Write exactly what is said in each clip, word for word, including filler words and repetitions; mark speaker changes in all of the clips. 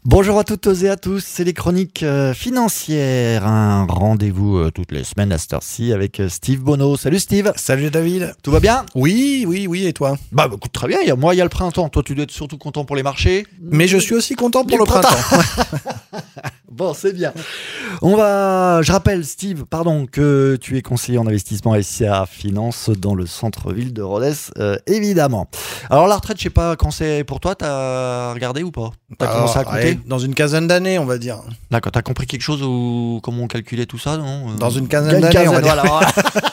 Speaker 1: Bonjour à toutes et à tous, c'est les chroniques euh, financières, un rendez-vous euh, toutes les semaines à cette heure-ci avec euh, Steve Bonneau. Salut Steve.
Speaker 2: Salut David.
Speaker 1: Tout va bien?
Speaker 2: Oui, oui, oui, et toi?
Speaker 1: Bah, bah écoute, très bien, il y a, moi il y a le printemps, toi tu dois être surtout content pour les marchés.
Speaker 2: Mais je suis aussi content pour
Speaker 1: Du
Speaker 2: le printemps.
Speaker 1: Bon, c'est bien. On va, je rappelle Steve, pardon, que tu es conseiller en investissement S C A Finance dans le centre-ville de Rodez, euh, évidemment. Alors la retraite, je sais pas quand c'est pour toi, t'as regardé ou pas? T'as
Speaker 2: Alors,
Speaker 1: commencé à compter?
Speaker 2: allez, dans une quinzaine d'années, on va dire.
Speaker 1: D'accord, t'as compris quelque chose ou comment on calculait tout ça, non?
Speaker 2: Dans une
Speaker 1: Il y a
Speaker 2: quinzaine
Speaker 1: une
Speaker 2: d'années, on va
Speaker 1: quinzaine,
Speaker 2: dire.
Speaker 1: voilà.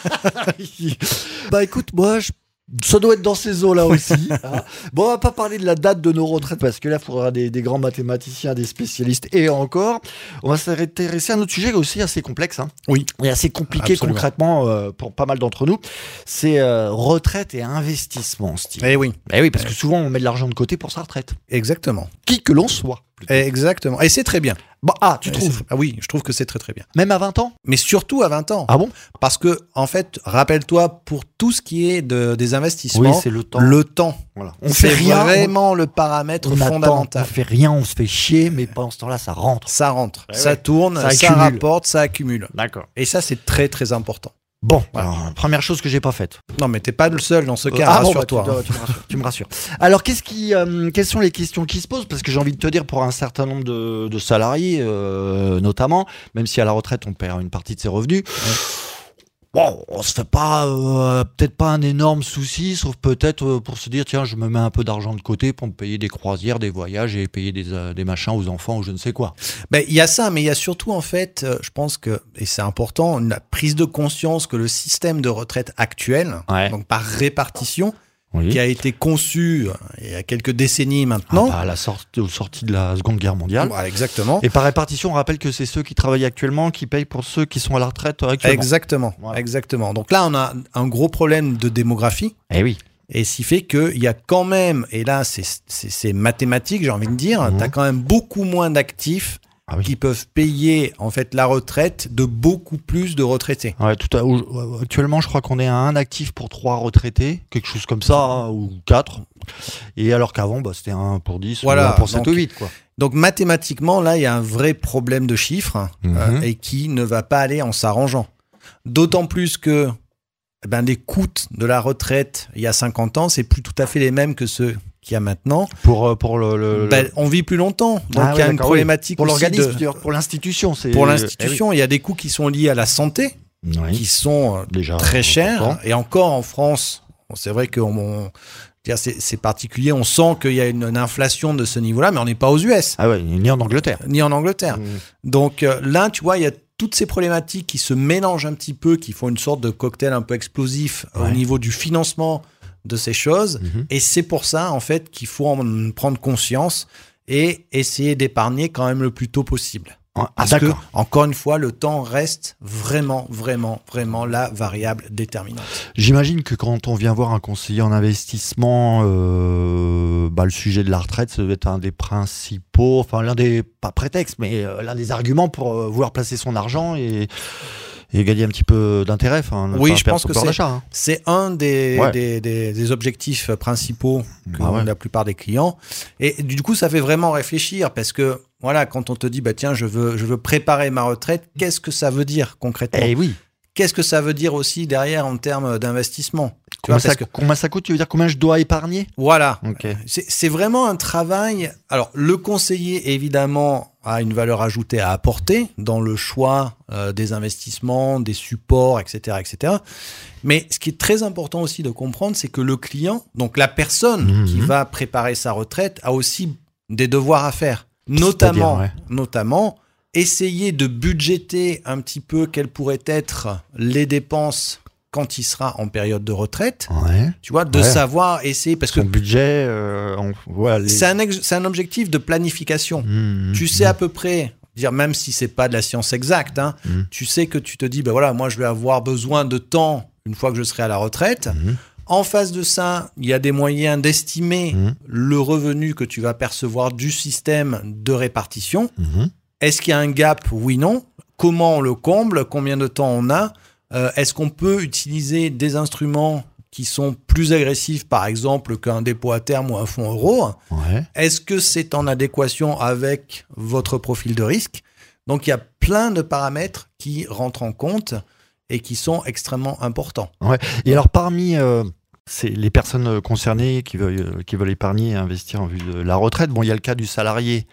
Speaker 1: Bah écoute, moi, je- ça doit être dans ces eaux-là aussi. Hein. Bon, on va pas parler de la date de nos retraites parce que là, il faudra des, des grands mathématiciens, des spécialistes et encore. On va s'intéresser à un autre sujet aussi assez complexe. Hein.
Speaker 2: Oui.
Speaker 1: Et assez compliqué
Speaker 2: Absolument.
Speaker 1: concrètement euh, pour pas mal d'entre nous. C'est euh, retraite et investissement, Steve.
Speaker 2: Eh oui,
Speaker 1: Eh oui, parce que souvent, on met de l'argent de côté pour sa retraite.
Speaker 2: exactement.
Speaker 1: Qui que l'on soit. plutôt.
Speaker 2: Exactement. Et c'est très bien.
Speaker 1: Bon, ah, tu
Speaker 2: Et
Speaker 1: trouves?
Speaker 2: c'est- Ah oui, je trouve que c'est très très bien.
Speaker 1: Même à vingt ans?
Speaker 2: Mais surtout à vingt ans.
Speaker 1: Ah bon?
Speaker 2: Parce que, en fait, rappelle-toi, pour tout ce qui est de, des investissements,
Speaker 1: Oui, c'est le temps.
Speaker 2: le temps,
Speaker 1: Voilà. On
Speaker 2: c'est
Speaker 1: fait rien.
Speaker 2: vraiment le paramètre
Speaker 1: On attend,
Speaker 2: fondamental.
Speaker 1: on fait rien, on se fait chier, mais pendant ce temps-là, ça rentre.
Speaker 2: Ça rentre,
Speaker 1: Eh
Speaker 2: ça
Speaker 1: ouais.
Speaker 2: tourne,
Speaker 1: Ça
Speaker 2: ça,
Speaker 1: accumule.
Speaker 2: rapporte, ça accumule.
Speaker 1: D'accord.
Speaker 2: Et ça, c'est très très important.
Speaker 1: Bon, alors, première chose que j'ai pas faite.
Speaker 2: Non, mais t'es pas le seul dans ce cas,
Speaker 1: Ah bon,
Speaker 2: rassure-toi.
Speaker 1: bah, tu, tu me rassures, tu me rassures. Alors, qu'est-ce qui, euh, quelles sont les questions qui se posent? Parce que j'ai envie de te dire, pour un certain nombre de, de salariés, euh, notamment, même si à la retraite on perd une partie de ses revenus, bon, on se fait pas, euh, peut-être pas un énorme souci, sauf peut-être euh, pour se dire, tiens, je me mets un peu d'argent de côté pour me payer des croisières, des voyages et payer des, euh, des machins aux enfants ou je ne sais quoi.
Speaker 2: Ben, il y a ça, mais il y a surtout, en fait, euh, je pense que, et c'est important, une prise de conscience que le système de retraite actuel,
Speaker 1: Ouais.
Speaker 2: donc par répartition,
Speaker 1: Oui.
Speaker 2: qui a été conçu euh, il y a quelques décennies maintenant.
Speaker 1: Ah bah, à la sortie, aux sorties de la Seconde Guerre mondiale.
Speaker 2: Voilà, exactement.
Speaker 1: Et par répartition, on rappelle que c'est ceux qui travaillent actuellement qui payent pour ceux qui sont à la retraite actuellement.
Speaker 2: Exactement,
Speaker 1: Voilà.
Speaker 2: exactement. Donc là, on a un gros problème de démographie.
Speaker 1: Eh oui.
Speaker 2: Et ce qui fait qu'il y a quand même, et là, c'est, c'est, c'est mathématique, j'ai envie de dire,
Speaker 1: Mhm.
Speaker 2: tu as quand même beaucoup moins d'actifs
Speaker 1: Ah oui.
Speaker 2: qui peuvent payer, en fait, la retraite de beaucoup plus de retraités.
Speaker 1: Ouais, tout à, ou- actuellement, je crois qu'on est à un actif pour trois retraités, quelque chose comme ça, hein, ou quatre. Et alors qu'avant, bah, c'était un pour dix,
Speaker 2: Voilà,
Speaker 1: ou un pour sept
Speaker 2: donc-
Speaker 1: ou huit, quoi.
Speaker 2: Donc mathématiquement, là, il y a un vrai problème de chiffres
Speaker 1: Mhm.
Speaker 2: euh, et qui ne va pas aller en s'arrangeant. D'autant plus que eh ben, les coûts de la retraite il y a cinquante ans, c'est plus tout à fait les mêmes que ceux qu'il y a maintenant.
Speaker 1: Pour, euh, pour le, le-
Speaker 2: Ben, on vit plus longtemps, donc
Speaker 1: Ah
Speaker 2: il
Speaker 1: oui,
Speaker 2: y a une
Speaker 1: d'accord,
Speaker 2: problématique
Speaker 1: pour
Speaker 2: aussi
Speaker 1: l'organisme,
Speaker 2: de-
Speaker 1: tu veux dire, pour l'institution. c'est-
Speaker 2: pour
Speaker 1: Eh
Speaker 2: l'institution. Il y a des coûts qui sont liés à la santé,
Speaker 1: oui. Oui,
Speaker 2: qui sont euh,
Speaker 1: déjà
Speaker 2: très chers.
Speaker 1: important.
Speaker 2: Et encore en France, bon, c'est vrai que on- on- dire, c'est, c'est particulier. On sent qu'il y a une, une inflation de ce niveau-là, mais on n'est pas aux U S,
Speaker 1: Ah ouais, ni en Angleterre.
Speaker 2: ni en Angleterre.
Speaker 1: Mhm.
Speaker 2: Donc euh, là, tu vois, il y a toutes ces problématiques qui se mélangent un petit peu, qui font une sorte de cocktail un peu explosif euh, au
Speaker 1: Ouais.
Speaker 2: niveau du financement de ces choses.
Speaker 1: Mhm.
Speaker 2: Et c'est pour ça, en fait, qu'il faut en prendre conscience et essayer d'épargner quand même le plus tôt possible.
Speaker 1: Ah,
Speaker 2: Parce que,
Speaker 1: d'accord.
Speaker 2: encore une fois, le temps reste vraiment, vraiment, vraiment la variable déterminante.
Speaker 1: J'imagine que quand on vient voir un conseiller en investissement, euh, bah, le sujet de la retraite, ça doit être un des principaux, enfin l'un des, pas prétextes, mais euh, l'un des arguments pour euh, vouloir placer son argent et, et gagner un petit peu d'intérêt. Enfin, ne
Speaker 2: Oui,
Speaker 1: pas
Speaker 2: je
Speaker 1: perdre
Speaker 2: pense
Speaker 1: son
Speaker 2: que
Speaker 1: pouvoir
Speaker 2: c'est-
Speaker 1: d'achat, hein.
Speaker 2: C'est un des,
Speaker 1: Ouais.
Speaker 2: des, des- des objectifs principaux que
Speaker 1: Ah ouais.
Speaker 2: ont la plupart des clients. Et du coup, ça fait vraiment réfléchir parce que, voilà, quand on te dit, bah, tiens, je veux, je veux préparer ma retraite, qu'est-ce que ça veut dire concrètement?
Speaker 1: Eh oui.
Speaker 2: Qu'est-ce que ça veut dire aussi derrière en termes d'investissement? Tu
Speaker 1: Combien
Speaker 2: vois,
Speaker 1: ça,
Speaker 2: parce que-
Speaker 1: combien ça coûte? Tu veux dire combien je dois épargner?
Speaker 2: Voilà.
Speaker 1: Ok.
Speaker 2: C'est c'est vraiment un travail. Alors, le conseiller, évidemment, a une valeur ajoutée à apporter dans le choix euh, des investissements, des supports, et cetera, et cetera. Mais ce qui est très important aussi de comprendre, c'est que le client, donc la personne
Speaker 1: Mhm.
Speaker 2: qui va préparer sa retraite, a aussi des devoirs à faire. Notamment,
Speaker 1: ouais.
Speaker 2: notamment, essayer de budgéter un petit peu quelles pourraient être les dépenses quand il sera en période de retraite.
Speaker 1: Ouais.
Speaker 2: Tu vois, de
Speaker 1: Ouais.
Speaker 2: savoir, essayer, parce que
Speaker 1: Son budget, euh, on, voilà, les-
Speaker 2: c'est un, ex- c'est un objectif de planification.
Speaker 1: Mmh,
Speaker 2: Tu
Speaker 1: mmh,
Speaker 2: sais à peu près, dire même si c'est pas de la science exacte, hein,
Speaker 1: mmh.
Speaker 2: tu sais que tu te dis, ben voilà, moi je vais avoir besoin de temps une fois que je serai à la retraite.
Speaker 1: Mmh.
Speaker 2: En face de ça, il y a des moyens d'estimer
Speaker 1: Mmh.
Speaker 2: le revenu que tu vas percevoir du système de répartition.
Speaker 1: Mmh.
Speaker 2: Est-ce qu'il y a un gap? Oui, non. Comment on le comble? Combien de temps on a? Euh, est-ce qu'on peut utiliser des instruments qui sont plus agressifs, par exemple, qu'un dépôt à terme ou un fonds euro.
Speaker 1: Ouais.
Speaker 2: Est-ce que c'est en adéquation avec votre profil de risque ? Donc, il y a plein de paramètres qui rentrent en compte et qui sont extrêmement importants.
Speaker 1: Ouais. Et alors, parmi euh, c'est les personnes concernées qui veulent, qui veulent épargner et investir en vue de la retraite, bon, il y a le cas du salarié.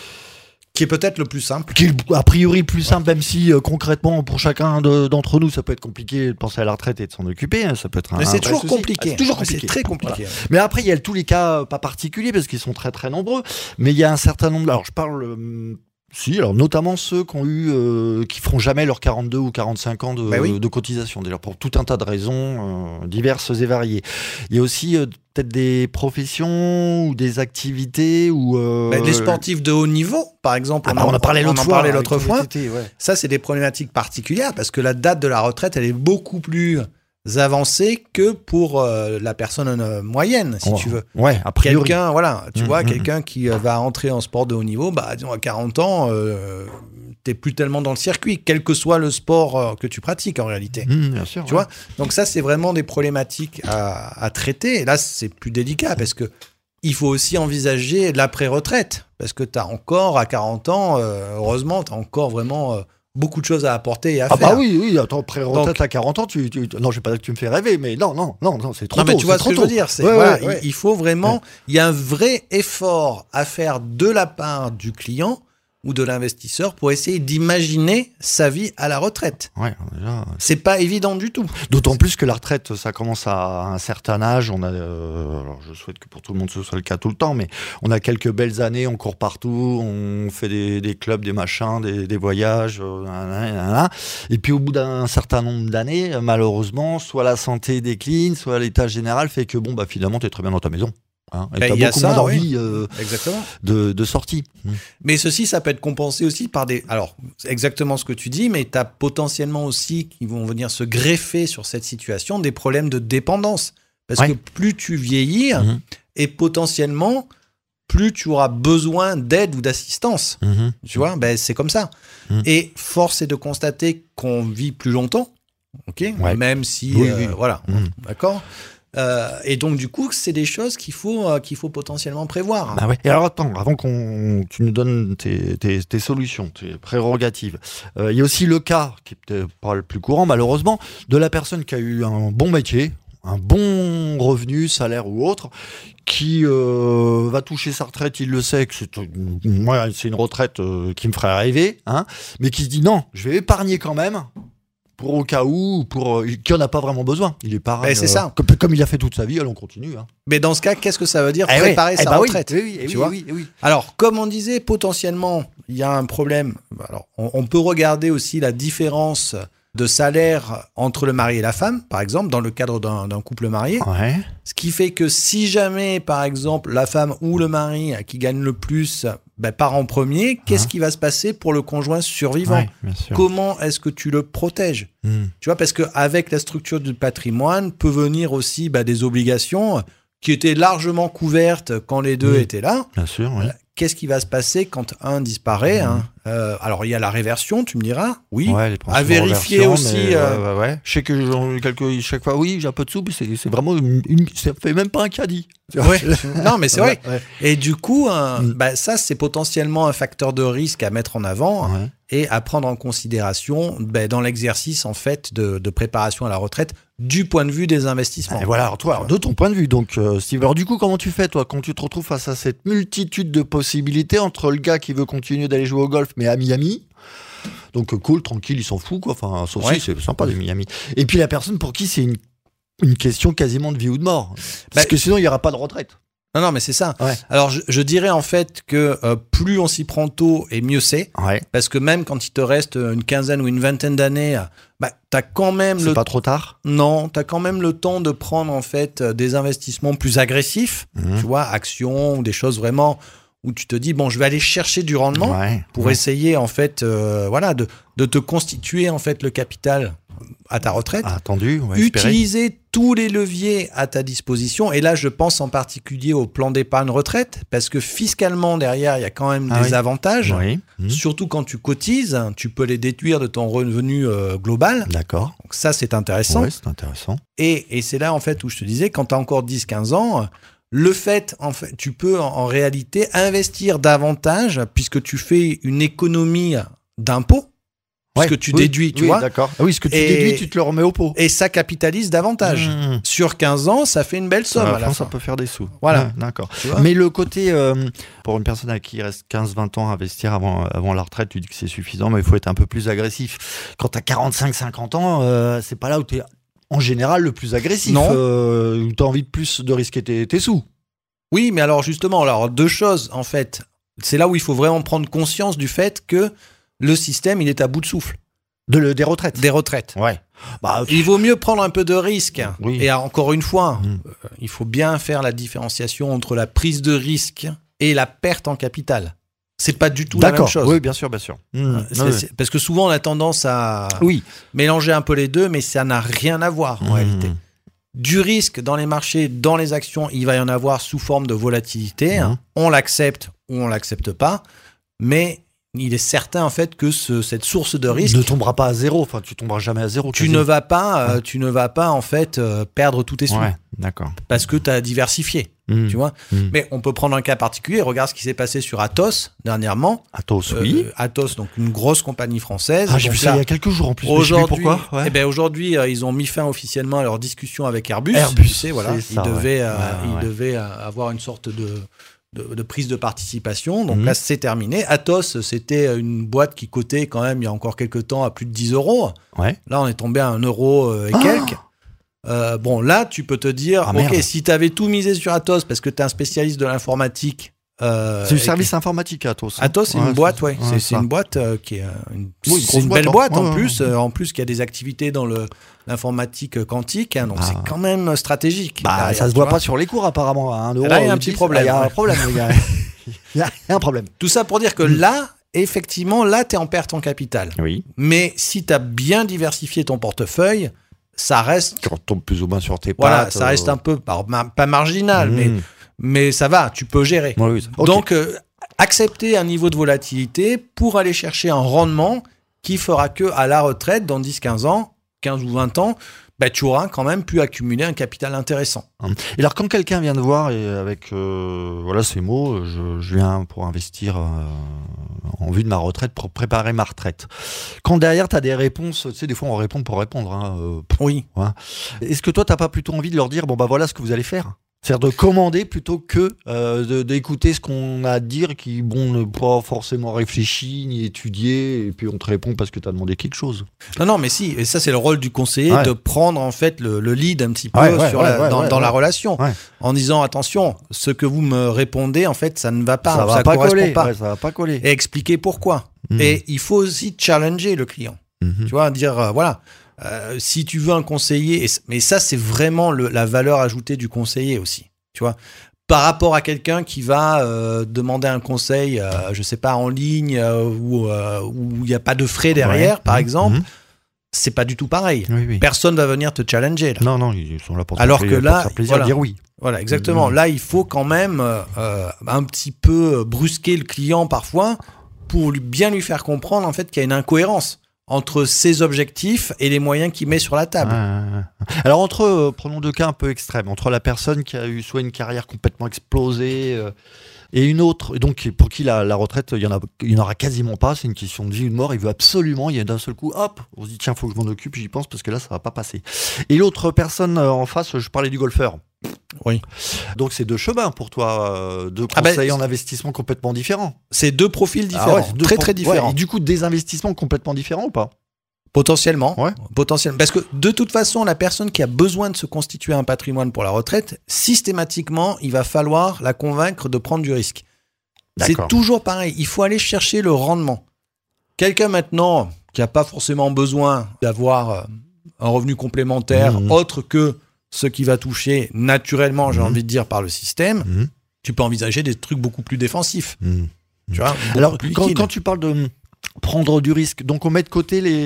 Speaker 2: Qui est peut-être le plus simple.
Speaker 1: Qui est a priori le plus simple, même si euh, concrètement, pour chacun de, d'entre nous, ça peut être compliqué de penser à la retraite et de s'en occuper. Hein, ça peut être un,
Speaker 2: Mais
Speaker 1: un
Speaker 2: c'est
Speaker 1: vrai
Speaker 2: toujours
Speaker 1: souci.
Speaker 2: compliqué.
Speaker 1: Ah, c'est toujours compliqué.
Speaker 2: C'est très compliqué.
Speaker 1: Voilà. Mais après, il y a tous les cas euh, pas particuliers, parce qu'ils sont très très nombreux. Mais il y a un certain nombre... Alors, je parle... Euh, Si, alors notamment ceux qui ont eu, euh, qui feront jamais leurs quarante-deux ou quarante-cinq ans de,
Speaker 2: ben oui.
Speaker 1: de cotisation, d'ailleurs pour tout un tas de raisons euh, diverses et variées. Il y a aussi euh, peut-être des professions ou des activités où euh,
Speaker 2: ben, les sportifs de haut niveau, par exemple,
Speaker 1: ah
Speaker 2: on,
Speaker 1: bah,
Speaker 2: en,
Speaker 1: on a parlé
Speaker 2: on
Speaker 1: l'autre
Speaker 2: en
Speaker 1: fois.
Speaker 2: parlait
Speaker 1: Avec
Speaker 2: l'autre fois.
Speaker 1: V T T, ouais.
Speaker 2: Ça, c'est des problématiques particulières parce que la date de la retraite, elle est beaucoup plus avancée que pour euh, la personne euh, moyenne, si
Speaker 1: oh,
Speaker 2: tu veux.
Speaker 1: Ouais, a priori.
Speaker 2: Quelqu'un, voilà, tu
Speaker 1: mmh,
Speaker 2: vois,
Speaker 1: mmh.
Speaker 2: quelqu'un qui euh, va entrer en sport de haut niveau, bah, disons à quarante ans, euh, t'es plus tellement dans le circuit, quel que soit le sport euh, que tu pratiques en réalité.
Speaker 1: Mmh, bien sûr.
Speaker 2: Tu
Speaker 1: ouais.
Speaker 2: vois, donc ça, c'est vraiment des problématiques à, à traiter. Et là, c'est plus délicat parce que il faut aussi envisager l'après-retraite parce que tu as encore, à quarante ans, euh, heureusement, tu as encore vraiment euh, beaucoup de choses à apporter et à
Speaker 1: Ah
Speaker 2: faire.
Speaker 1: bah oui, oui, attends, pré-retraite
Speaker 2: Donc,
Speaker 1: à quarante ans, tu, tu, non, je vais pas dire que tu me fais rêver, mais non, non, non, non c'est trop
Speaker 2: non,
Speaker 1: tôt.
Speaker 2: mais tu vois
Speaker 1: c'est
Speaker 2: ce que
Speaker 1: trop
Speaker 2: je veux
Speaker 1: tôt.
Speaker 2: dire. C'est,
Speaker 1: Ouais,
Speaker 2: voilà,
Speaker 1: ouais, ouais.
Speaker 2: Il, il faut vraiment,
Speaker 1: Ouais.
Speaker 2: il y a un vrai effort à faire de la part du client ou de l'investisseur pour essayer d'imaginer sa vie à la retraite.
Speaker 1: Ouais, déjà,
Speaker 2: C'est pas évident du tout.
Speaker 1: d'autant plus que la retraite, ça commence à un certain âge. On a, euh, alors je souhaite que pour tout le monde ce soit le cas tout le temps, mais on a quelques belles années, on court partout, on fait des, des clubs, des machins, des, des voyages, euh, nan, nan, nan. Et puis au bout d'un certain nombre d'années, malheureusement, soit la santé décline, soit l'état général fait que bon, bah finalement, t'es très bien dans ta maison. Hein, et
Speaker 2: Ben,
Speaker 1: t'as
Speaker 2: il y a
Speaker 1: beaucoup
Speaker 2: ça,
Speaker 1: moins d'envie
Speaker 2: oui.
Speaker 1: euh,
Speaker 2: Exactement.
Speaker 1: de, de sortie. Mmh.
Speaker 2: Mais ceci, ça peut être compensé aussi par des... Alors, c'est exactement ce que tu dis, mais tu as potentiellement aussi, qui vont venir se greffer sur cette situation, des problèmes de dépendance. Parce
Speaker 1: Ouais.
Speaker 2: que plus tu vieillis,
Speaker 1: Mmh.
Speaker 2: et potentiellement, plus tu auras besoin d'aide ou d'assistance.
Speaker 1: Mmh.
Speaker 2: Tu vois, ben, c'est comme ça.
Speaker 1: Mmh.
Speaker 2: Et force est de constater qu'on vit plus longtemps, ok,
Speaker 1: Ouais.
Speaker 2: même si...
Speaker 1: Oui,
Speaker 2: euh,
Speaker 1: oui.
Speaker 2: Voilà,
Speaker 1: Mmh.
Speaker 2: d'accord. Euh, et donc, du coup, c'est des choses qu'il faut, euh, qu'il faut potentiellement prévoir.
Speaker 1: Bah ouais. Et alors attends, avant qu'on tu nous donnes tes, tes, tes solutions, tes prérogatives, euh, il y a aussi le cas, qui est peut-être pas le plus courant malheureusement, de la personne qui a eu un bon métier, un bon revenu, salaire ou autre, qui euh, va toucher sa retraite, il le sait, que c'est, moi, c'est une retraite euh, qui me ferait rêver, hein, mais qui se dit non, je vais épargner quand même, pour au cas où, pour euh, qui en a pas vraiment besoin. Il épargne.
Speaker 2: Ben, c'est ça.
Speaker 1: Comme, comme il a fait toute sa vie, allons on continue. Hein.
Speaker 2: Mais dans ce cas, qu'est-ce que ça veut dire
Speaker 1: Eh
Speaker 2: préparer
Speaker 1: oui, eh
Speaker 2: sa
Speaker 1: bah oui,
Speaker 2: retraite
Speaker 1: oui, oui,
Speaker 2: tu
Speaker 1: oui,
Speaker 2: vois
Speaker 1: oui, oui.
Speaker 2: Alors, comme on disait, potentiellement, il y a un problème. Alors, on, on peut regarder aussi la différence de salaire entre le mari et la femme, par exemple, dans le cadre d'un, d'un couple marié.
Speaker 1: Ouais.
Speaker 2: Ce qui fait que si jamais, par exemple, la femme ou le mari qui gagne le plus ben, part en premier, qu'est-ce
Speaker 1: Hein.
Speaker 2: qui va se passer pour le conjoint survivant ?
Speaker 1: Ouais, bien sûr.
Speaker 2: Comment est-ce que tu le protèges ?
Speaker 1: Mmh.
Speaker 2: Tu vois, parce qu'avec la structure du patrimoine, peut venir aussi bah, des obligations qui étaient largement couvertes quand les deux
Speaker 1: Mmh.
Speaker 2: étaient là.
Speaker 1: Bien sûr, oui.
Speaker 2: Qu'est-ce qui va se passer quand un disparaît ?
Speaker 1: Mmh.
Speaker 2: hein Euh, Alors, il y a la réversion, tu me diras. Oui.
Speaker 1: Ouais, les principes
Speaker 2: À vérifier
Speaker 1: de reversion,
Speaker 2: aussi,
Speaker 1: mais,
Speaker 2: euh,
Speaker 1: ouais, ouais, ouais. Je sais que j'en ai quelques, chaque fois, oui, j'ai un peu de sous, mais c'est, c'est vraiment une, une- ça fait même pas un caddie.
Speaker 2: Ouais. Non, mais c'est vrai.
Speaker 1: Ouais,
Speaker 2: Et du coup, hein,
Speaker 1: Mmh.
Speaker 2: bah, ça, c'est potentiellement un facteur de risque à mettre en avant
Speaker 1: ouais.
Speaker 2: et à prendre en considération bah, dans l'exercice en fait de, de préparation à la retraite du point de vue des investissements.
Speaker 1: Et voilà, alors toi, alors, de ton point de vue, donc, euh, Steve, alors du coup, comment tu fais, toi, quand tu te retrouves face à cette multitude de possibilités entre le gars qui veut continuer d'aller jouer au golf, mais à Miami, donc euh, cool, tranquille, il s'en fout, quoi, enfin, sauf
Speaker 2: Ouais.
Speaker 1: si c'est sympa de Miami, et puis la personne pour qui c'est une, une question quasiment de vie ou de mort, parce
Speaker 2: Bah,
Speaker 1: que sinon, il n'y aura pas de retraite.
Speaker 2: Non, non, mais c'est ça.
Speaker 1: Ouais.
Speaker 2: Alors, je, je dirais en fait que euh, plus on s'y prend tôt et mieux c'est.
Speaker 1: Ouais,
Speaker 2: Parce que même quand il te reste une quinzaine ou une vingtaine d'années, bah, t'as quand même
Speaker 1: c'est
Speaker 2: le
Speaker 1: pas trop tard.
Speaker 2: non, t'as quand même le temps de prendre en fait euh, des investissements plus agressifs,
Speaker 1: Mmh.
Speaker 2: tu vois, actions ou des choses vraiment où tu te dis bon, je vais aller chercher du rendement
Speaker 1: Ouais,
Speaker 2: pour
Speaker 1: ouais.
Speaker 2: essayer en fait, euh, voilà, de, de te constituer en fait le capital à ta retraite.
Speaker 1: Attendu, on va espérer.
Speaker 2: Utiliser tous les leviers à ta disposition. Et là, je pense en particulier au plan d'épargne retraite, parce que fiscalement, derrière, il y a quand même
Speaker 1: Ah
Speaker 2: des
Speaker 1: oui.
Speaker 2: avantages.
Speaker 1: Oui. Mmh.
Speaker 2: Surtout quand tu cotises, tu peux les déduire de ton revenu euh, global.
Speaker 1: D'accord.
Speaker 2: Donc ça, c'est intéressant.
Speaker 1: Oui, c'est intéressant.
Speaker 2: Et, et c'est là, en fait, où je te disais, quand tu as encore dix quinze ans, le fait, en fait, tu peux en, en réalité investir davantage puisque tu fais une économie d'impôts, puisque
Speaker 1: Ouais.
Speaker 2: tu
Speaker 1: Oui,
Speaker 2: déduis, tu
Speaker 1: oui,
Speaker 2: vois.
Speaker 1: D'accord. Ah oui, ce que tu
Speaker 2: Et-
Speaker 1: déduis, tu te le remets au pot.
Speaker 2: Et ça capitalise davantage.
Speaker 1: Mmh.
Speaker 2: Sur quinze ans, ça fait une belle somme
Speaker 1: À
Speaker 2: à
Speaker 1: la
Speaker 2: la
Speaker 1: fin,
Speaker 2: fin.
Speaker 1: ça peut faire des sous.
Speaker 2: Voilà.
Speaker 1: Ouais, d'accord.
Speaker 2: Tu vois.
Speaker 1: Mais le côté, euh, pour une personne à qui il reste quinze vingt ans à investir avant, avant la retraite, tu dis que c'est suffisant, mais il faut être un peu plus agressif. Quand tu as quarante-cinq cinquante ans, euh, c'est pas là où tu es en général le plus agressif.
Speaker 2: Non.
Speaker 1: Euh, où tu as envie de plus de risquer tes, tes sous.
Speaker 2: Oui, mais alors justement, alors deux choses en fait. C'est là où il faut vraiment prendre conscience du fait que le système, il est à bout de souffle.
Speaker 1: De le, des retraites.
Speaker 2: Des retraites.
Speaker 1: Ouais. Bah,
Speaker 2: Il vaut mieux prendre un peu de risque.
Speaker 1: Oui.
Speaker 2: Et encore une fois,
Speaker 1: Mm.
Speaker 2: euh, il faut bien faire la différenciation entre la prise de risque et la perte en capital. C'est pas du tout la même
Speaker 1: d'accord.
Speaker 2: chose.
Speaker 1: Oui, bien sûr, bien sûr. Mmh.
Speaker 2: C'est-
Speaker 1: Ouais.
Speaker 2: c'est- parce que souvent on a tendance à
Speaker 1: Oui.
Speaker 2: mélanger un peu les deux, mais ça n'a rien à voir en
Speaker 1: Mmh.
Speaker 2: réalité. Du risque dans les marchés, dans les actions, il va y en avoir sous forme de volatilité.
Speaker 1: Mmh.
Speaker 2: On l'accepte ou on l'accepte pas, mais il est certain en fait que ce- cette source de risque,
Speaker 1: Ne tombera pas à zéro. Enfin, tu tomberas jamais à zéro.
Speaker 2: tu
Speaker 1: quasiment.
Speaker 2: ne vas pas, euh, tu ne vas pas en fait euh, perdre tous tes sous
Speaker 1: Ouais, d'accord.
Speaker 2: parce que tu as diversifié,
Speaker 1: Mmh.
Speaker 2: tu vois.
Speaker 1: Mmh.
Speaker 2: Mais on peut prendre un cas particulier. Regarde ce qui s'est passé sur Atos dernièrement.
Speaker 1: Atos,
Speaker 2: Euh,
Speaker 1: oui.
Speaker 2: Atos, donc une grosse compagnie française.
Speaker 1: Ah, j'ai
Speaker 2: Donc
Speaker 1: vu ça
Speaker 2: là,
Speaker 1: il y a quelques jours en plus. mais je sais plus
Speaker 2: Aujourd'hui,
Speaker 1: pourquoi. Ouais.
Speaker 2: eh ben aujourd'hui, euh, ils ont mis fin officiellement à leur discussion avec Airbus.
Speaker 1: Airbus,
Speaker 2: Tu sais, voilà,
Speaker 1: c'est ça,
Speaker 2: ils devaient,
Speaker 1: ouais.
Speaker 2: euh,
Speaker 1: Ouais,
Speaker 2: ils
Speaker 1: ouais.
Speaker 2: devaient euh, avoir une sorte de, de, de prise de participation. Donc
Speaker 1: Mhm.
Speaker 2: là, c'est terminé. Atos, c'était une boîte qui cotait quand même il y a encore quelques temps à plus de dix euros.
Speaker 1: Ouais.
Speaker 2: Là, on est tombé à un euro euh, et
Speaker 1: Ah
Speaker 2: quelques. Euh, bon, là, tu peux te dire,
Speaker 1: Ah,
Speaker 2: ok,
Speaker 1: merde.
Speaker 2: si tu avais tout misé sur Atos parce que tu es un spécialiste de l'informatique. euh,
Speaker 1: C'est du
Speaker 2: et
Speaker 1: service informatique, Atos. hein.
Speaker 2: Atos, c'est
Speaker 1: Ouais,
Speaker 2: une boîte, ouais. C'est, c'est
Speaker 1: ça.
Speaker 2: une boîte euh, qui est euh, une,
Speaker 1: Oui, une
Speaker 2: c'est
Speaker 1: grosse
Speaker 2: une belle
Speaker 1: boîte,
Speaker 2: boîte
Speaker 1: hein.
Speaker 2: en
Speaker 1: Ouais,
Speaker 2: plus.
Speaker 1: ouais.
Speaker 2: euh, en plus, qui a des activités dans le, l'informatique quantique. hein, donc,
Speaker 1: Ah.
Speaker 2: c'est quand même stratégique.
Speaker 1: Bah,
Speaker 2: derrière,
Speaker 1: ça se
Speaker 2: tu
Speaker 1: voit
Speaker 2: vois.
Speaker 1: pas sur les cours, apparemment. À un euro,
Speaker 2: Là, il y a un
Speaker 1: ou
Speaker 2: petit
Speaker 1: dix,
Speaker 2: problème,
Speaker 1: Il y a un
Speaker 2: ouais.
Speaker 1: problème, les gars. Il y a un problème.
Speaker 2: Tout ça pour dire que là, effectivement, là, tu es en perte en capital.
Speaker 1: Oui.
Speaker 2: Mais si tu as bien diversifié ton portefeuille, ça reste.
Speaker 1: Tu retombes plus ou moins sur tes
Speaker 2: Voilà,
Speaker 1: pattes.
Speaker 2: ça reste un peu, pas, pas marginal,
Speaker 1: Mmh.
Speaker 2: mais, mais ça va, tu peux gérer.
Speaker 1: Ouais, oui. Ok.
Speaker 2: Donc, euh, accepter un niveau de volatilité pour aller chercher un rendement qui fera que à la retraite, dans dix quinze ans, quinze ou vingt ans, bah, tu auras quand même pu accumuler un capital intéressant.
Speaker 1: Et alors, quand quelqu'un vient te voir et avec euh, voilà ces mots, je, je viens pour investir euh, en vue de ma retraite, pour préparer ma retraite. Quand derrière, tu as des réponses, tu sais, des fois on répond pour répondre. Hein, euh,
Speaker 2: Oui.
Speaker 1: Est-ce que toi, t'as pas plutôt envie de leur dire, bon bah voilà ce que vous allez faire? C'est-à-dire de commander plutôt que euh, de- d'écouter ce qu'on a à dire, qui bon n'est pas forcément réfléchi ni étudié, et puis on te répond parce que t'as demandé quelque chose.
Speaker 2: Non, non, mais si, et ça c'est le rôle du conseiller,
Speaker 1: Ouais.
Speaker 2: de prendre en fait le, le lead un petit peu
Speaker 1: Ouais, ouais,
Speaker 2: sur
Speaker 1: ouais,
Speaker 2: la-
Speaker 1: ouais,
Speaker 2: dans,
Speaker 1: ouais,
Speaker 2: dans la
Speaker 1: ouais.
Speaker 2: relation,
Speaker 1: Ouais.
Speaker 2: en disant attention, ce que vous me répondez, en fait, ça ne va pas,
Speaker 1: ça
Speaker 2: ça,
Speaker 1: va pas
Speaker 2: correspond
Speaker 1: coller.
Speaker 2: pas.
Speaker 1: Ouais, ça va pas coller.
Speaker 2: Et expliquer pourquoi.
Speaker 1: Mhm.
Speaker 2: Et il faut aussi challenger le client.
Speaker 1: Mhm.
Speaker 2: Tu vois, dire, euh, voilà, euh, si tu veux un conseiller, et c- mais ça, c'est vraiment le- la valeur ajoutée du conseiller aussi. Tu vois, par rapport à quelqu'un qui va euh, demander un conseil, euh, je sais pas, en ligne, euh, ou euh, où il n'y a pas de frais derrière,
Speaker 1: Ouais.
Speaker 2: par
Speaker 1: Mhm.
Speaker 2: exemple,
Speaker 1: Mhm.
Speaker 2: c'est pas du tout pareil.
Speaker 1: Oui, oui.
Speaker 2: Personne va venir te challenger, là.
Speaker 1: Non, non, ils sont là pour te
Speaker 2: Alors
Speaker 1: faire
Speaker 2: que
Speaker 1: plaisir-
Speaker 2: là,
Speaker 1: pour te faire plaisir
Speaker 2: voilà.
Speaker 1: à dire oui.
Speaker 2: Voilà, exactement.
Speaker 1: Mhm.
Speaker 2: Là, il faut quand même euh, euh, un petit peu brusquer le client parfois pour lui, bien lui faire comprendre en fait qu'il y a une incohérence entre ses objectifs et les moyens qu'il met sur la table.
Speaker 1: Ah. Alors entre, euh, prenons deux cas un peu extrêmes, entre la personne qui a eu soit une carrière complètement explosée euh, et une autre, et donc pour qui la, la retraite, il y en a, il y en aura quasiment pas, c'est une question de vie ou de mort, il veut absolument, il y a d'un seul coup, hop, on se dit tiens, faut que je m'en occupe, j'y pense parce que là ça va pas passer. Et l'autre personne euh, en face, je parlais du golfeur.
Speaker 2: Oui.
Speaker 1: Donc c'est deux chemins pour toi, euh, deux
Speaker 2: Ah ben,
Speaker 1: conseils en investissement complètement différents.
Speaker 2: C'est deux profils différents,
Speaker 1: Ah ouais, c'est deux
Speaker 2: très
Speaker 1: pro-
Speaker 2: très différents.
Speaker 1: ouais, et du coup des investissements complètement différents ou pas?
Speaker 2: Potentiellement,
Speaker 1: Ouais.
Speaker 2: potentiellement. Parce que de toute façon, la personne qui a besoin de se constituer un patrimoine pour la retraite, systématiquement, il va falloir la convaincre de prendre du risque. C'est
Speaker 1: D'accord.
Speaker 2: toujours pareil. Il faut aller chercher le rendement. Quelqu'un maintenant qui n'a pas forcément besoin d'avoir euh, un revenu complémentaire
Speaker 1: Mmh.
Speaker 2: autre que ce qui va toucher naturellement, j'ai
Speaker 1: Mmh.
Speaker 2: envie de dire, par le système,
Speaker 1: Mhm.
Speaker 2: tu peux envisager des trucs beaucoup plus défensifs.
Speaker 1: Mhm.
Speaker 2: Tu vois, beaucoup
Speaker 1: Alors,
Speaker 2: plus
Speaker 1: quand,
Speaker 2: liquides.
Speaker 1: quand tu parles de hum, prendre du risque, donc on met de côté les,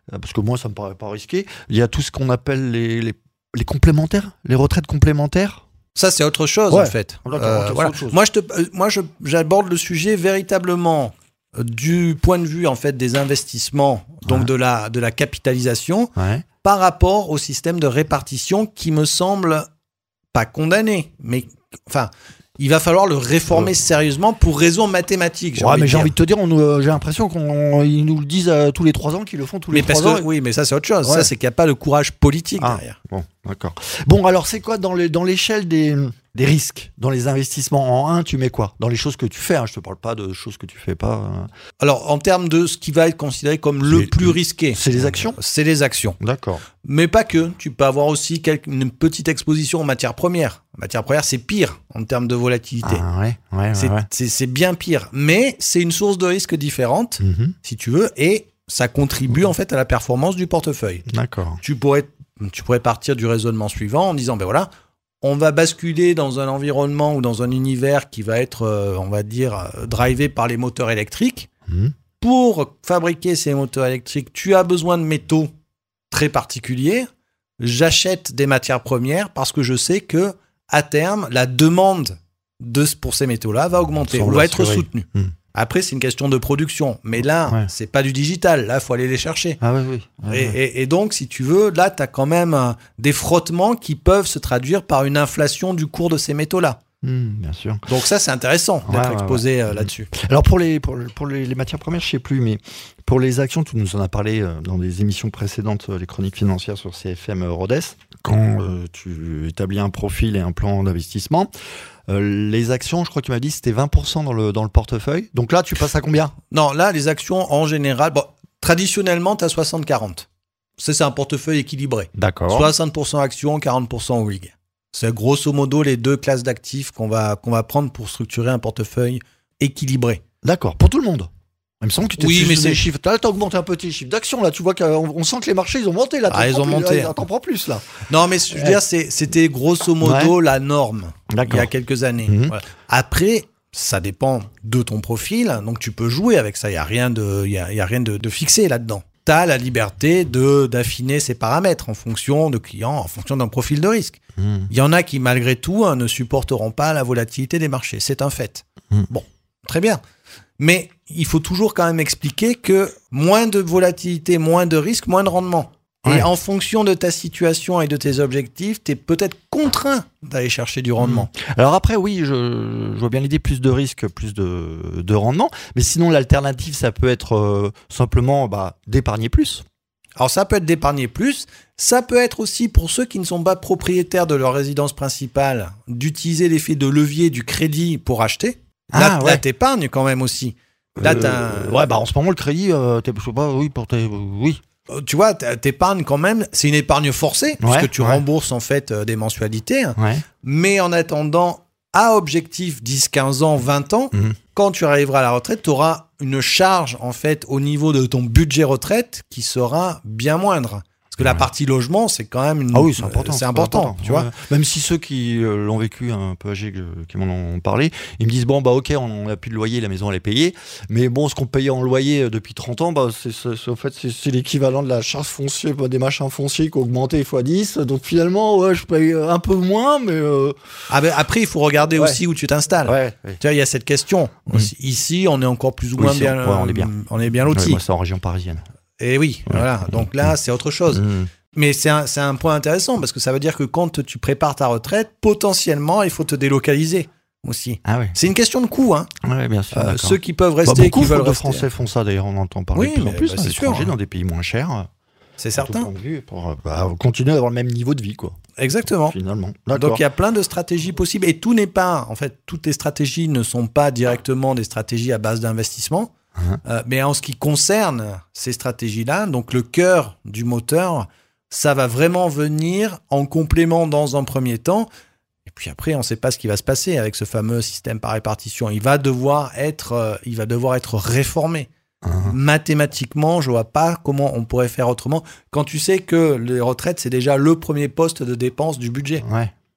Speaker 1: euh, parce que moi, ça me paraît pas risqué. Il y a tout ce qu'on appelle les, les, les complémentaires, les retraites complémentaires.
Speaker 2: Ça, c'est autre chose,
Speaker 1: Ouais.
Speaker 2: en fait.
Speaker 1: Euh,
Speaker 2: voilà.
Speaker 1: autre chose.
Speaker 2: Moi, je te, euh, moi je, j'aborde le sujet véritablement euh, du point de vue en fait, des investissements, donc
Speaker 1: Ouais.
Speaker 2: de, la, de la capitalisation,
Speaker 1: Ouais.
Speaker 2: par rapport au système de répartition qui me semble pas condamné, mais enfin, il va falloir le réformer
Speaker 1: Ouais.
Speaker 2: sérieusement pour raison mathématique. J'ai
Speaker 1: Ouais,
Speaker 2: envie
Speaker 1: mais
Speaker 2: de
Speaker 1: j'ai
Speaker 2: dire.
Speaker 1: envie de te dire, on, nous- j'ai l'impression qu'ils nous le disent euh, tous les trois ans, qu'ils le font tous les
Speaker 2: Mais parce
Speaker 1: trois ans.
Speaker 2: que, oui, mais ça, c'est autre chose.
Speaker 1: Ouais.
Speaker 2: Ça, c'est qu'il n'y a pas de courage politique
Speaker 1: Ah.
Speaker 2: derrière.
Speaker 1: Bon, d'accord. Bon, alors c'est quoi dans, les, dans l'échelle des, des risques, dans les investissements en un, tu mets quoi? Dans les choses que tu fais, hein, je te parle pas de choses que tu fais pas. euh.
Speaker 2: Alors, en termes de ce qui va être considéré comme le
Speaker 1: C'est-
Speaker 2: plus risqué,
Speaker 1: C'est les actions?
Speaker 2: c'est les actions.
Speaker 1: D'accord.
Speaker 2: Mais pas que. Tu peux avoir aussi quelque- une petite exposition en matières premières. En matières premières, c'est pire en termes de volatilité.
Speaker 1: Ah, ouais, ouais, ouais.
Speaker 2: c'est,
Speaker 1: ouais.
Speaker 2: c'est, c'est bien pire. Mais c'est une source de risque différente,
Speaker 1: Mhm.
Speaker 2: si tu veux, et ça contribue en fait à la performance du portefeuille.
Speaker 1: D'accord.
Speaker 2: Tu pourrais, tu pourrais partir du raisonnement suivant en disant, ben voilà, on va basculer dans un environnement ou dans un univers qui va être, euh, on va dire, euh, drivé par les moteurs électriques.
Speaker 1: Mhm.
Speaker 2: Pour fabriquer ces moteurs électriques, tu as besoin de métaux très particuliers. J'achète des matières premières parce que je sais que à terme, la demande de, pour ces métaux-là va augmenter
Speaker 1: Semble
Speaker 2: ou va être
Speaker 1: assuré.
Speaker 2: soutenue.
Speaker 1: Hmm.
Speaker 2: Après, c'est une question de production. Mais là,
Speaker 1: Ouais.
Speaker 2: c'est pas du digital. Là, il faut aller les chercher.
Speaker 1: Ah, oui, oui. Ouais,
Speaker 2: Et,
Speaker 1: ouais.
Speaker 2: et- et donc, si tu veux, là, tu as quand même euh, des frottements qui peuvent se traduire par une inflation du cours de ces métaux-là.
Speaker 1: Mhm, bien sûr.
Speaker 2: Donc ça, c'est intéressant d'être
Speaker 1: Ouais, ouais,
Speaker 2: exposé euh,
Speaker 1: ouais.
Speaker 2: là-dessus.
Speaker 1: Alors pour les, pour, pour les, les matières premières, je sais plus, mais pour les actions, tu nous en as parlé euh, dans des émissions précédentes, euh, les chroniques financières sur C F M Rhodes, quand euh, tu établis un profil et un plan d'investissement. Euh, les actions, je crois que tu m'as dit, c'était vingt pour cent dans le, dans le portefeuille. Donc là, tu passes à combien?
Speaker 2: Non, là, les actions, en général, bon, traditionnellement, tu as soixante quarante. Ça, c'est un portefeuille équilibré.
Speaker 1: D'accord.
Speaker 2: soixante pour cent actions, quarante pour cent W I G. C'est grosso modo les deux classes d'actifs qu'on va, qu'on va prendre pour structurer un portefeuille équilibré.
Speaker 1: D'accord, pour tout le monde. Il me semble que tu
Speaker 2: Oui, mais c'est-
Speaker 1: des chiffres. Là, tu as augmenté un peu tes chiffres d'actions. Là, tu vois qu'on on sent que les marchés, ils ont monté. Là,
Speaker 2: Ah, ils ont monté.
Speaker 1: Là, t'en prends plus, là.
Speaker 2: Non, mais je veux dire, c'est- c'était grosso modo la norme il y
Speaker 1: D'accord.
Speaker 2: a quelques années.
Speaker 1: Mhm.
Speaker 2: Voilà. Après, ça dépend de ton profil, donc tu peux jouer avec ça. Il n'y a rien de, il y a, il y a rien de, de fixé là-dedans. Tu as la liberté de, d'affiner ses paramètres en fonction de clients, en fonction d'un profil de risque.
Speaker 1: Mhm.
Speaker 2: Il y en a qui, malgré tout, hein, ne supporteront pas la volatilité des marchés. C'est un fait.
Speaker 1: Mm.
Speaker 2: Bon, très bien. Mais il faut toujours quand même expliquer que moins de volatilité, moins de risque, moins de rendement.
Speaker 1: Ouais.
Speaker 2: Et en fonction de ta situation et de tes objectifs, tu es peut-être contraint d'aller chercher du rendement.
Speaker 1: Alors après, oui, je, je vois bien l'idée, plus de risques, plus de, de rendement. Mais sinon, l'alternative, ça peut être euh, simplement bah, d'épargner plus.
Speaker 2: Alors ça peut être d'épargner plus, ça peut être aussi pour ceux qui ne sont pas propriétaires de leur résidence principale, d'utiliser l'effet de levier du crédit pour acheter. Là,
Speaker 1: Ah,
Speaker 2: là
Speaker 1: ouais.
Speaker 2: t'épargnes quand même aussi. Là, t'as un-
Speaker 1: Euh, Ouais, bah en ce moment, le crédit, euh, t'es- je sais pas, oui, pour tes, oui.
Speaker 2: Euh, tu vois, t- t'épargnes quand même, c'est une épargne forcée,
Speaker 1: Ouais,
Speaker 2: puisque tu
Speaker 1: ouais.
Speaker 2: rembourses en fait euh, des mensualités, hein.
Speaker 1: Ouais.
Speaker 2: Mais en attendant, à objectif dix, quinze ans, vingt ans,
Speaker 1: Mhm.
Speaker 2: quand tu arriveras à la retraite, tu auras une charge en fait au niveau de ton budget retraite qui sera bien moindre. Parce que la
Speaker 1: Ouais.
Speaker 2: partie logement, c'est quand même une...
Speaker 1: Ah oui, c'est important.
Speaker 2: euh, C'est important, tu vois.
Speaker 1: Ouais. Même si ceux qui euh, l'ont vécu un peu âgés, que- qui m'en ont parlé, ils me disent bon, bah ok, on n'a plus de loyer, la maison elle est payée. Mais bon, ce qu'on payait en loyer euh, depuis trente ans, bah, c'est, c'est- c'est- en fait, c'est, c'est l'équivalent de la charge foncière, bah, des machins fonciers qui ont augmenté fois dix. Donc finalement, ouais, je paye un peu moins, mais. Euh...
Speaker 2: Ah ben, après, il faut regarder
Speaker 1: Ouais.
Speaker 2: aussi où tu t'installes.
Speaker 1: Ouais, ouais.
Speaker 2: Tu vois, il y a cette question.
Speaker 1: Mhm.
Speaker 2: Aussi, ici, on est encore plus ou
Speaker 1: Oui,
Speaker 2: moins
Speaker 1: c'est-
Speaker 2: bien,
Speaker 1: ouais, on est bien.
Speaker 2: on est bien
Speaker 1: Ouais,
Speaker 2: lotis.
Speaker 1: moi, c'est en région parisienne.
Speaker 2: Et oui,
Speaker 1: Ouais.
Speaker 2: voilà. Donc là, c'est autre chose.
Speaker 1: Mmh.
Speaker 2: Mais c'est un, c'est un point intéressant parce que ça veut dire que quand tu prépares ta retraite, potentiellement, il faut te délocaliser aussi.
Speaker 1: Ah ouais.
Speaker 2: C'est une question de coût. Hein.
Speaker 1: Ouais, bien sûr.
Speaker 2: Euh,
Speaker 1: d'accord.
Speaker 2: ceux qui peuvent
Speaker 1: Bah,
Speaker 2: rester,
Speaker 1: beaucoup
Speaker 2: qui veulent
Speaker 1: de
Speaker 2: rester.
Speaker 1: Français font ça d'ailleurs, on entend parler
Speaker 2: Oui,
Speaker 1: de plus en
Speaker 2: mais
Speaker 1: plus,
Speaker 2: bah,
Speaker 1: à
Speaker 2: c'est
Speaker 1: l'étranger,
Speaker 2: sûr.
Speaker 1: dans des pays moins chers.
Speaker 2: C'est
Speaker 1: Tout
Speaker 2: certain.
Speaker 1: point de vue, pour euh, bah, continuer à avoir le même niveau de vie, quoi,
Speaker 2: Exactement.
Speaker 1: finalement.
Speaker 2: Donc
Speaker 1: D'accord.
Speaker 2: il y a plein de stratégies possibles et tout n'est pas, en fait, toutes les stratégies ne sont pas directement des stratégies à base d'investissement,
Speaker 1: Mhm.
Speaker 2: Euh, mais en ce qui concerne ces stratégies-là, donc le cœur du moteur, ça va vraiment venir en complément dans un premier temps. Et puis après, on ne sait pas ce qui va se passer avec ce fameux système par répartition. Il va devoir être, euh, il va devoir être réformé.
Speaker 1: Hein.
Speaker 2: Mathématiquement, je vois pas comment on pourrait faire autrement quand tu sais que les retraites, c'est déjà le premier poste de dépense du budget.
Speaker 1: Ouais.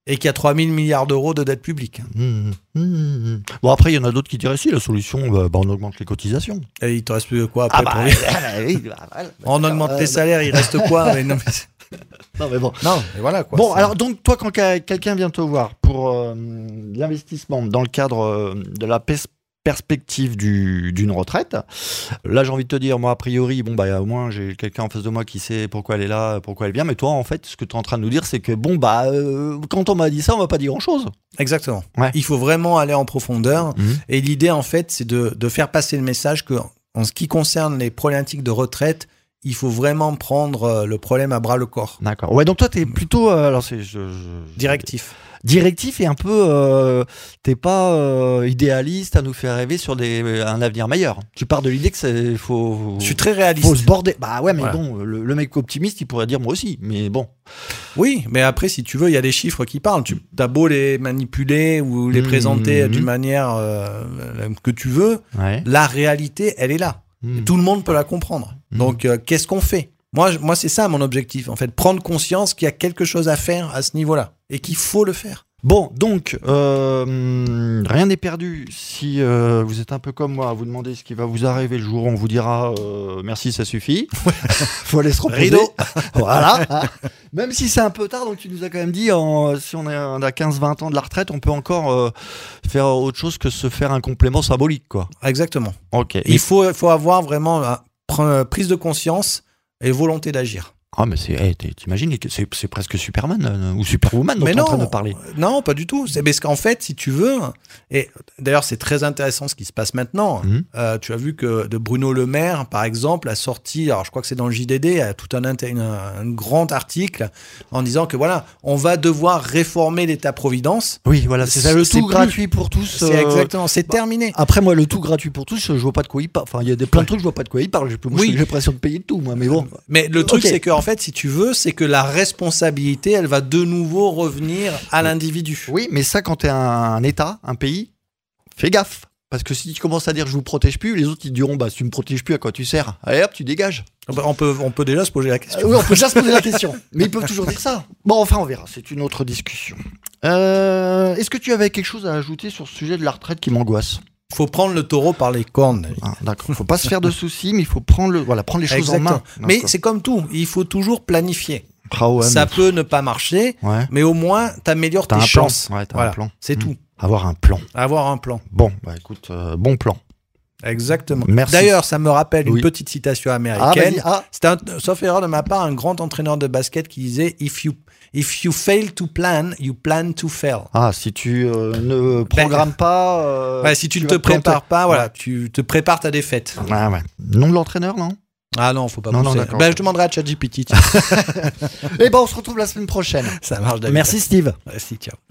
Speaker 2: et qu'il y a trois mille milliards d'euros de dette publique.
Speaker 1: Mmh, mmh, mmh. Bon, après, il y en a d'autres qui diraient si la solution, bah, bah, on augmente les cotisations.
Speaker 2: Et il te reste plus quoi après
Speaker 1: Ah bah,
Speaker 2: pour les-
Speaker 1: oui, bah, voilà.
Speaker 2: On augmente
Speaker 1: Euh,
Speaker 2: les salaires, il reste quoi? Mais non, mais...
Speaker 1: Non, mais bon.
Speaker 2: non, mais voilà quoi.
Speaker 1: Bon,
Speaker 2: c'est-
Speaker 1: alors donc toi, quand quel- quelqu'un vient te voir pour euh, l'investissement dans le cadre euh, de la pers- perspective du- d'une retraite, là j'ai envie de te dire, moi a priori, bon bah au moins j'ai quelqu'un en face de moi qui sait pourquoi elle est là, pourquoi elle vient, mais toi en fait, ce que tu es en train de nous dire, c'est que bon bah euh, quand on m'a dit ça, on m'a pas dit grand chose.
Speaker 2: Exactement.
Speaker 1: Ouais.
Speaker 2: Il faut vraiment aller en profondeur.
Speaker 1: Mmh.
Speaker 2: Et l'idée, en fait, c'est de, de faire passer le message que, en ce qui concerne les problématiques de retraite, il faut vraiment prendre euh, le problème à bras le corps.
Speaker 1: D'accord. Ouais, donc toi t'es plutôt, euh, alors c'est je- je-
Speaker 2: Directif.
Speaker 1: directif et un peu, euh, t'es pas euh, idéaliste à nous faire rêver sur des, un avenir meilleur. Tu pars de l'idée que c'est faut.
Speaker 2: Je suis très réaliste.
Speaker 1: Faut se border. Bah ouais, mais
Speaker 2: Voilà.
Speaker 1: bon, le, le mec optimiste, il pourrait dire moi aussi. Mais bon.
Speaker 2: Oui, mais après, si tu veux, il y a des chiffres qui parlent. Tu as beau les manipuler ou les
Speaker 1: Mmh.
Speaker 2: présenter d'une manière euh, que tu veux,
Speaker 1: Ouais.
Speaker 2: la réalité, elle est là.
Speaker 1: Mmh.
Speaker 2: Tout le monde peut la comprendre.
Speaker 1: Mmh.
Speaker 2: Donc, euh, qu'est-ce qu'on fait? Moi, je- moi, c'est ça mon objectif. En fait, prendre conscience qu'il y a quelque chose à faire à ce niveau-là et qu'il faut le faire.
Speaker 1: Bon, donc, euh, rien n'est perdu. Si euh, vous êtes un peu comme moi, vous demandez ce qui va vous arriver le jour où on vous dira euh, merci, ça suffit. Faut aller se reposer.
Speaker 2: Rideau.
Speaker 1: Voilà. Hein. Même si c'est un peu tard, donc tu nous as quand même dit, en, si on a, on a quinze vingt ans de la retraite, on peut encore euh, faire autre chose que se faire un complément symbolique, quoi.
Speaker 2: Exactement.
Speaker 1: Ok.
Speaker 2: Il faut, il faut avoir vraiment euh, pr- prise de conscience et volonté d'agir.
Speaker 1: Ah, mais c'est, hey, t'es- t'imagines, les- c'est, c'est presque Superman euh, ou Superwoman dont
Speaker 2: Mais
Speaker 1: t'es en
Speaker 2: non,
Speaker 1: train de parler.
Speaker 2: non, pas du tout. C'est parce qu'en fait, si tu veux, et d'ailleurs c'est très intéressant ce qui se passe maintenant.
Speaker 1: Mhm.
Speaker 2: Euh, tu as vu que de Bruno Le Maire, par exemple, a sorti, alors je crois que c'est dans le J D D, a tout un, inter- une- un grand article en disant que voilà, on va devoir réformer l'État-providence.
Speaker 1: Oui, voilà, c'est ça, le
Speaker 2: C'est
Speaker 1: tout
Speaker 2: plus-
Speaker 1: gratuit pour tous.
Speaker 2: C'est
Speaker 1: euh,
Speaker 2: exactement, c'est terminé.
Speaker 1: Après, moi, le tout gratuit pour tous, je vois pas de quoi il parle. Enfin, il y a des, plein de trucs, je vois pas de quoi il parle. J'ai, moi,
Speaker 2: Oui.
Speaker 1: j'ai l'impression de payer tout, moi, mais bon.
Speaker 2: Mais le truc,
Speaker 1: Ok.
Speaker 2: c'est qu'en fait, si tu veux, c'est que la responsabilité, elle va de nouveau revenir à l'individu.
Speaker 1: Oui, mais ça, quand t'es un, un État, un pays, fais gaffe. Parce que si tu commences à dire je vous protège plus, les autres ils te diront bah si tu me protèges plus, à quoi tu sers? Allez hop, tu dégages.
Speaker 2: On peut, on peut déjà se poser la question.
Speaker 1: Euh, oui, on peut déjà se poser la question. Mais ils peuvent toujours dire ça. Bon, enfin, on verra. C'est une autre discussion. Euh, est-ce que tu avais quelque chose à ajouter sur ce sujet de la retraite qui m'angoisse?
Speaker 2: Faut prendre le taureau par les cornes.
Speaker 1: Ah, d'accord. Faut pas se faire de soucis, mais il faut prendre le, voilà, prendre les choses
Speaker 2: Exactement.
Speaker 1: en main.
Speaker 2: Mais
Speaker 1: D'accord.
Speaker 2: c'est comme tout, il faut toujours planifier.
Speaker 1: Ah ouais,
Speaker 2: Ça
Speaker 1: mais-
Speaker 2: peut ne pas marcher,
Speaker 1: Ouais.
Speaker 2: mais au moins, t'améliores
Speaker 1: T'as
Speaker 2: tes
Speaker 1: un plan.
Speaker 2: chances.
Speaker 1: Ouais, t'as
Speaker 2: Voilà.
Speaker 1: un plan.
Speaker 2: C'est
Speaker 1: Hmm.
Speaker 2: tout.
Speaker 1: Avoir un plan.
Speaker 2: Avoir un plan.
Speaker 1: Bon, bah écoute, euh, bon plan.
Speaker 2: Exactement.
Speaker 1: Merci.
Speaker 2: D'ailleurs, ça me rappelle
Speaker 1: Oui.
Speaker 2: une petite citation
Speaker 1: Ah,
Speaker 2: américaine.
Speaker 1: vas-y. Ah,
Speaker 2: C'était, un- sauf erreur de ma part, un grand entraîneur de basket qui disait if you, if you fail to plan, you plan to fail.
Speaker 1: ah, si tu euh, ne programmes pas. euh,
Speaker 2: Ouais, si tu, ne
Speaker 1: vas
Speaker 2: te prépares
Speaker 1: planter.
Speaker 2: pas, voilà, tu te prépares ta défaite.
Speaker 1: Ouais, ouais. Nom de l'entraîneur, non?
Speaker 2: Ah non, faut pas
Speaker 1: Non, non,
Speaker 2: pousser.
Speaker 1: d'accord.
Speaker 2: Ben, je demanderai à ChatGPT.
Speaker 1: Eh ben, on se retrouve la semaine prochaine.
Speaker 2: Ça marche. David.
Speaker 1: Merci, Steve.
Speaker 2: Merci, ciao.